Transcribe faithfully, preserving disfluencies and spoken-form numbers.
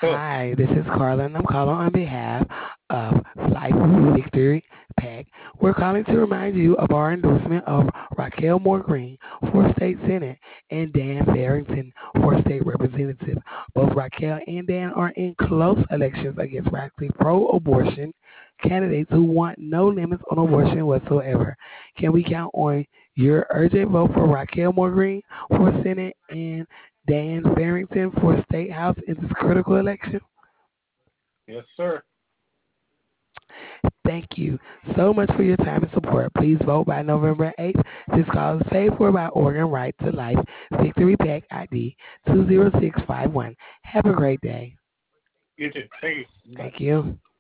Hello. Hi, this is Carla, and I'm calling on behalf of Life Victory PAC. We're calling to remind you of our endorsement of Raquel Moore Green for State Senate and Dan Farrington for State Representative. Both Raquel and Dan are in close elections against radically pro-abortion candidates who want no limits on abortion whatsoever. Can we count on your urgent vote for Raquel Moore Green for Senate and Dan Farrington for State House in this critical election? Yes, sir. Thank you so much for your time and support. Please vote by November eighth. This call is paid for by Oregon Right to Life Victory Pack I D two zero six five one. Have a great day. You too. Thank you. Bye. Thank you.